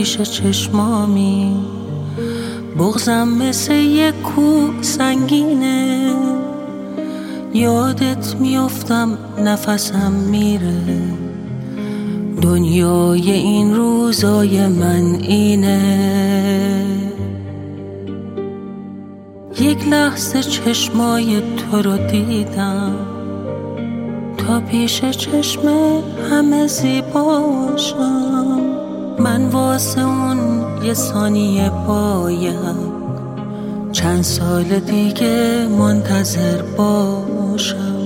پیش چشمامی، بغضم مثل یک کوه سنگینه، یادت میافتم نفسم میره، دنیای این روزای من اینه. یک لحظه چشمای تو رو دیدم، تا پیش چشم همه زیباشم، من واسه اون یه ثانیه باید چند سال دیگه منتظر باشم.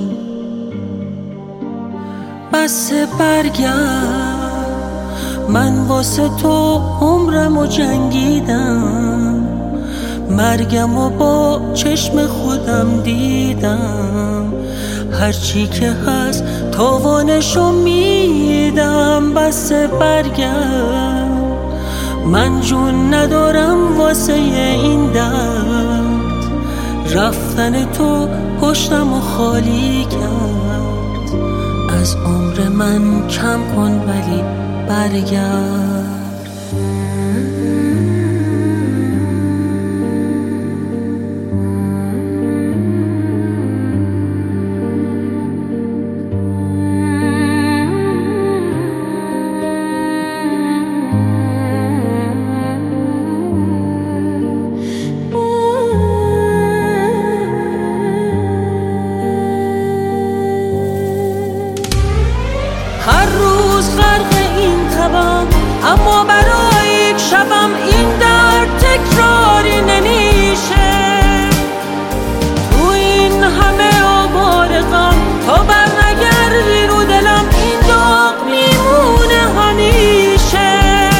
بس برگرد، من واسه تو عمرمو جنگیدم، مرگمو با چشم خودم دیدم، هرچی که هست تاوانشو میدم. بس برگرد، من جون ندارم واسه این درد، رفتن تو پشتمو خالی کرد، از عمر من کم کن ولی برگرد. هر روز غرق این تبم، اما برای یک شبم این درد تکراری نمیشه. تو این همه آوار غم، تا برنگردی رو دلم این داغ میمونه همیشه.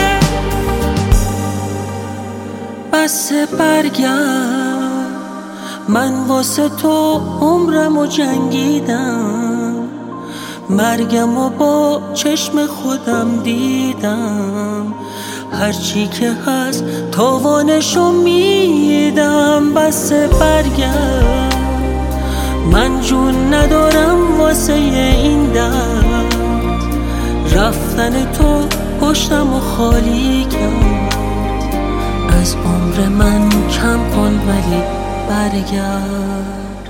بس برگرد، من واسه تو عمرمو جنگیدم، مرگمو با چشم خودم دیدم، هرچی که هست تاوانشو میدم. بس برگرد، من جون ندارم واسه این درد، رفتن تو پشتمو خالی کرد، از عمر من کم کن ولی برگرد.